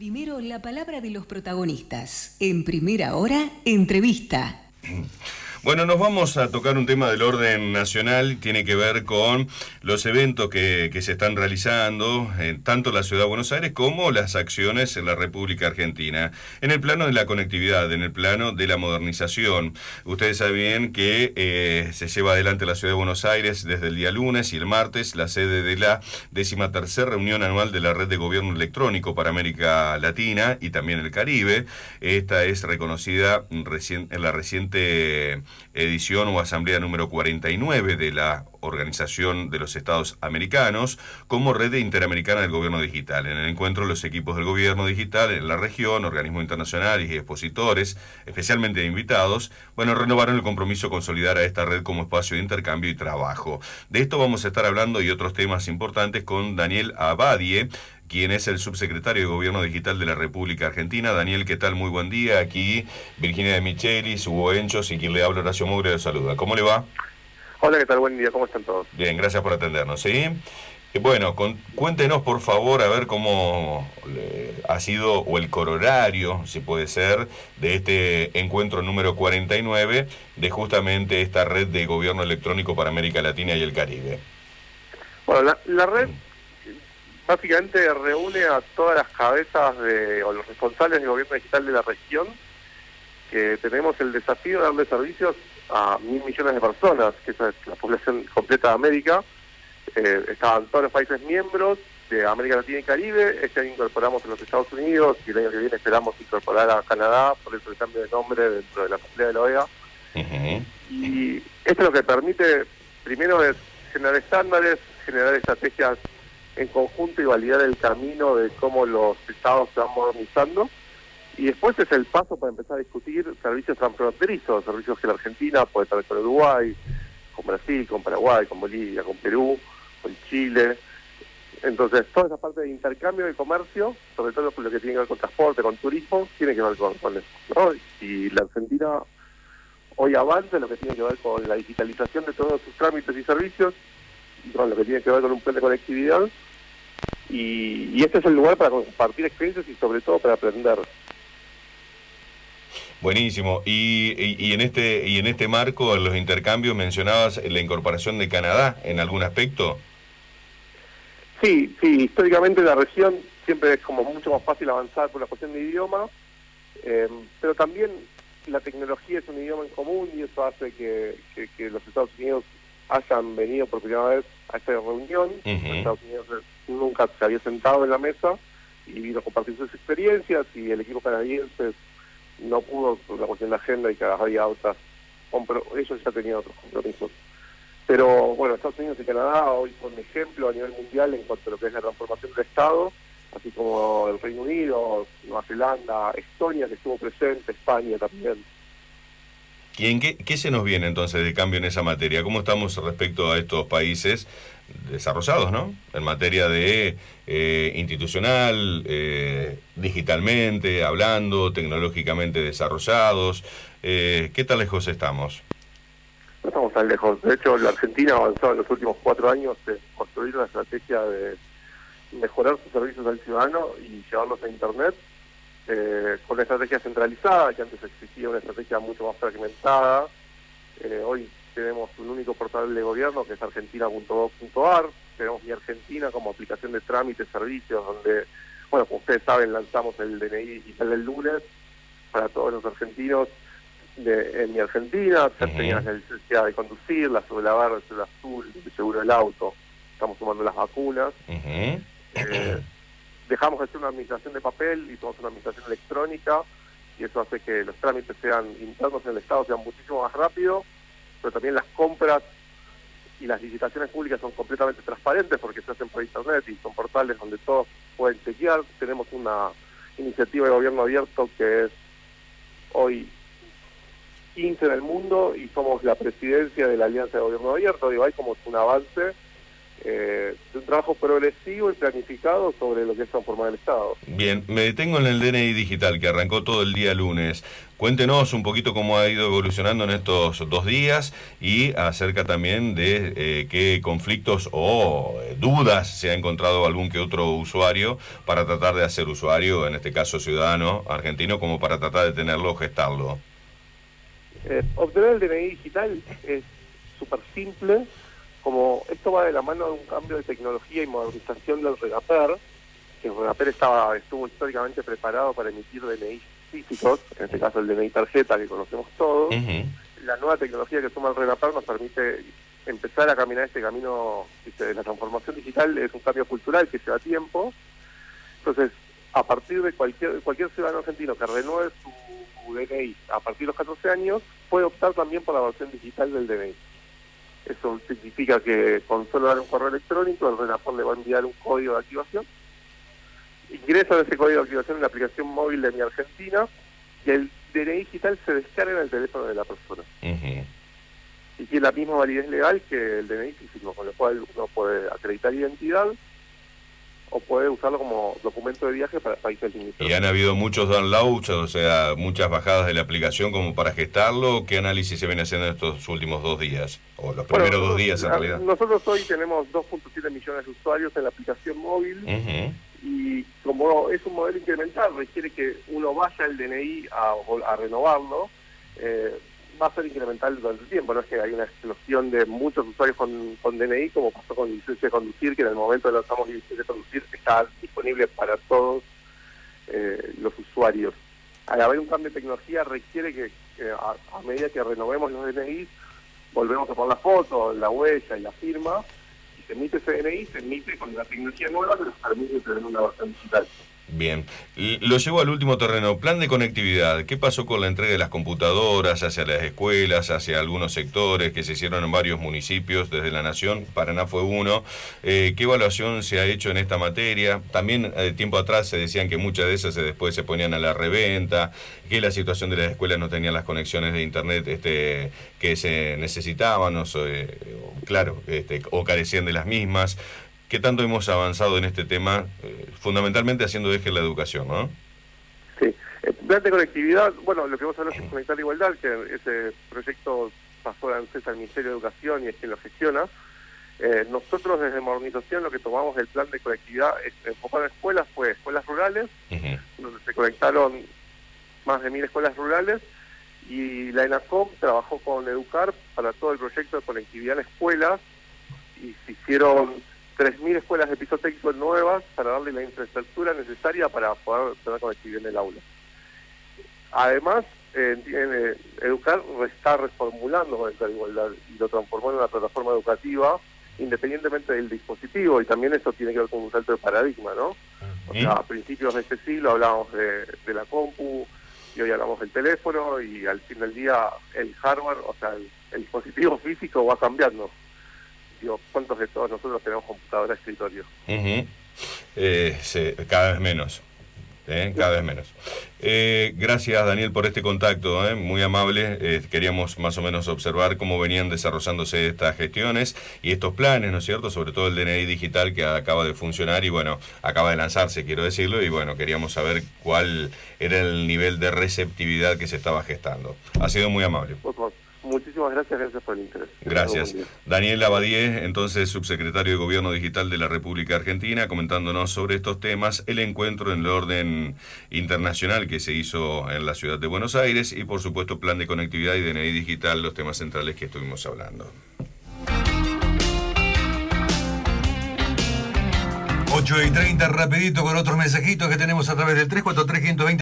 Primero, la palabra de los protagonistas. En Primera Hora, entrevista. Bueno, nos vamos a tocar un tema del orden nacional, tiene que ver con los eventos que se están realizando, tanto en la Ciudad de Buenos Aires como las acciones en la República Argentina. En el plano de la conectividad, en el plano de la modernización. Ustedes saben bien que se lleva adelante en la Ciudad de Buenos Aires desde el día lunes y el martes la sede de la 13ª reunión anual de la Red de Gobierno Electrónico para América Latina y también el Caribe. Esta es reconocida en la reciente edición o asamblea número 49 de la Organización de los Estados Americanos como Red Interamericana del Gobierno Digital. En el encuentro, los equipos del gobierno digital en la región, organismos internacionales y expositores, especialmente invitados, renovaron el compromiso de consolidar a esta red como espacio de intercambio y trabajo. De esto vamos a estar hablando y otros temas importantes con Daniel Abadie, quien es el subsecretario de Gobierno Digital de la República Argentina. Daniel, ¿qué tal? Muy buen día. Aquí Virginia de Michelis, Hugo Enchos y quien le habla, Horacio Mugre, le saluda. ¿Cómo le va? Hola, ¿qué tal? Buen día. ¿Cómo están todos? Bien, gracias por atendernos, ¿sí? Bueno, cuéntenos, por favor, a ver cómo ha sido, o el corolario, si puede ser, de este encuentro número 49 de justamente esta red de gobierno electrónico para América Latina y el Caribe. Bueno, la red básicamente reúne a todas las cabezas o los responsables del gobierno digital de la región, que tenemos el desafío de darle servicios a 1.000 millones de personas, que esa es la población completa de América. Estaban todos los países miembros de América Latina y Caribe. Este año incorporamos a los Estados Unidos y el año que viene esperamos incorporar a Canadá, por eso el cambio de nombre dentro de la Asamblea de la OEA. Uh-huh. Y esto lo que permite, primero, es generar estándares, generar estrategias en conjunto y validar el camino de cómo los estados se van modernizando. Y después es el paso para empezar a discutir servicios transfronterizos, servicios que la Argentina puede estar con Uruguay, con Brasil, con Paraguay, con Bolivia, con Perú, con Chile. Entonces, toda esa parte de intercambio de comercio, sobre todo lo que tiene que ver con transporte, con turismo, tiene que ver con eso, ¿no? Y la Argentina hoy avanza en lo que tiene que ver con la digitalización de todos sus trámites y servicios, con lo que tiene que ver con un plan de conectividad. Y este es el lugar para compartir experiencias y sobre todo para aprender. Buenísimo. Y en este marco, en los intercambios, mencionabas la incorporación de Canadá en algún aspecto. Sí, históricamente la región siempre es como mucho más fácil avanzar por la cuestión de idioma, pero también la tecnología es un idioma en común y eso hace que los Estados Unidos hayan venido por primera vez a esta reunión. Uh-huh. Los Estados Unidos nunca se había sentado en la mesa y vino a compartir sus experiencias, y el equipo canadiense no pudo por la cuestión de agenda y que había otras, ellos ya tenían otros compromisos. Pero bueno, Estados Unidos y Canadá hoy son un ejemplo a nivel mundial en cuanto a lo que es la transformación del Estado, así como el Reino Unido, Nueva Zelanda, Estonia, que estuvo presente, España también. ¿Y en qué se nos viene entonces de cambio en esa materia? ¿Cómo estamos respecto a estos países desarrollados, ¿no? En materia de institucional, digitalmente, hablando, tecnológicamente desarrollados. ¿Qué tan lejos estamos? No estamos tan lejos. De hecho, la Argentina ha avanzado en los últimos 4 años en construir una estrategia de mejorar sus servicios al ciudadano y llevarlos a Internet, con una estrategia centralizada, que antes existía una estrategia mucho más fragmentada. Hoy tenemos un único portal de gobierno que es argentina.gov.ar. Tenemos Mi Argentina como aplicación de trámites, servicios, donde, bueno, como ustedes saben, lanzamos el DNI digital del lunes para todos los argentinos en Mi Argentina. Ya tenías la licencia de conducir, la cédula verde, la cédula azul, el seguro del auto. Estamos sumando las vacunas. Uh-huh. Dejamos de hacer una administración de papel y somos una administración electrónica, y eso hace que los trámites sean internos en el Estado sean muchísimo más rápidos, pero también las compras y las licitaciones públicas son completamente transparentes porque se hacen por Internet y son portales donde todos pueden chequear. Tenemos una iniciativa de gobierno abierto que es hoy 15 en el mundo y somos la presidencia de la Alianza de Gobierno Abierto. Digo, hay como un avance de un trabajo progresivo y planificado sobre lo que es transformar el Estado. Bien, me detengo en el DNI digital que arrancó todo el día lunes. Cuéntenos un poquito cómo ha ido evolucionando en estos 2 días y acerca también de qué conflictos o dudas se ha encontrado algún que otro usuario para tratar de hacer usuario, en este caso ciudadano argentino, como para tratar de tenerlo o gestarlo. Obtener el DNI digital es súper simple. Como esto va de la mano de un cambio de tecnología y modernización del RENAPER, que el RENAPER estuvo históricamente preparado para emitir DNI físicos, en este caso el DNI tarjeta que conocemos todos. La nueva tecnología que suma el RENAPER nos permite empezar a caminar este camino de la transformación digital. Es un cambio cultural que lleva tiempo. Entonces, a partir de cualquier ciudadano argentino que renueve su DNI a partir de los 14 años, puede optar también por la versión digital del DNI. Eso significa que con solo dar un correo electrónico, el RENAPER le va a enviar un código de activación. Ingresa ese código de activación en la aplicación móvil de Mi Argentina y el DNI digital se descarga en el teléfono de la persona. Y tiene la misma validez legal que el DNI físico, con lo cual uno puede acreditar identidad o puede usarlo como documento de viaje para países limítrofes. ¿Y han habido muchos downloads, o sea, muchas bajadas de la aplicación como para gestarlo? ¿Qué análisis se viene haciendo en estos últimos 2 días? O los primeros 2 días, en realidad. Nosotros hoy tenemos 2.7 millones de usuarios en la aplicación móvil. Y como es un modelo incremental, requiere que uno vaya al DNI a renovarlo, va a ser incremental durante el tiempo. No es que hay una explosión de muchos usuarios con DNI, como pasó con licencia de conducir, que en el momento de lanzamos licencia de conducir está disponible para todos los usuarios. Al haber un cambio de tecnología requiere que a medida que renovemos los DNI, volvemos a poner la foto, la huella y la firma, y se emite ese DNI, se emite con la tecnología nueva que nos permite tener una versión digital. Bien, lo llevo al último terreno, plan de conectividad. ¿Qué pasó con la entrega de las computadoras hacia las escuelas, hacia algunos sectores que se hicieron en varios municipios desde la Nación? Paraná fue uno. ¿Qué evaluación se ha hecho en esta materia? También tiempo atrás se decían que muchas de esas después se ponían a la reventa, que la situación de las escuelas no tenían las conexiones de internet que se necesitaban, o carecían de las mismas. ¿Qué tanto hemos avanzado en este tema, fundamentalmente haciendo eje en la educación, ¿no? Sí, el plan de conectividad, bueno, lo que vos hablas es Conectar Igualdad, que ese proyecto pasó de ANSES al Ministerio de Educación y es quien lo gestiona. Nosotros desde Modernización lo que tomamos del plan de conectividad enfocado en escuelas fue escuelas rurales, donde se conectaron más de 1000 escuelas rurales, y la ENACOM trabajó con Educar para todo el proyecto de conectividad en escuelas, y se hicieron 3.000 escuelas de piso técnico nuevas para darle la infraestructura necesaria para poder tener conectividad en el aula. Además, Educar está reformulando Conectar Igualdad y lo transformó en una plataforma educativa independientemente del dispositivo, y también eso tiene que ver con un salto de paradigma, ¿no? O sea, a principios de este siglo hablábamos de la compu y hoy hablamos del teléfono, y al fin del día el hardware, o sea, el dispositivo físico va cambiando. ¿Cuántos de todos nosotros tenemos computadora de escritorio? Sí, cada vez menos. Cada vez menos. Gracias, Daniel, por este contacto, muy amable. Queríamos más o menos observar cómo venían desarrollándose estas gestiones y estos planes, ¿no es cierto? Sobre todo el DNI digital que acaba de funcionar y, bueno, acaba de lanzarse, quiero decirlo, y, bueno, queríamos saber cuál era el nivel de receptividad que se estaba gestando. Ha sido muy amable. Muchísimas gracias por el interés. Gracias. Daniel Abadie, entonces subsecretario de Gobierno Digital de la República Argentina, comentándonos sobre estos temas, el encuentro en el orden internacional que se hizo en la ciudad de Buenos Aires y, por supuesto, plan de conectividad y DNI digital, los temas centrales que estuvimos hablando. 8:30, rapidito con otros mensajitos que tenemos a través del 343-520.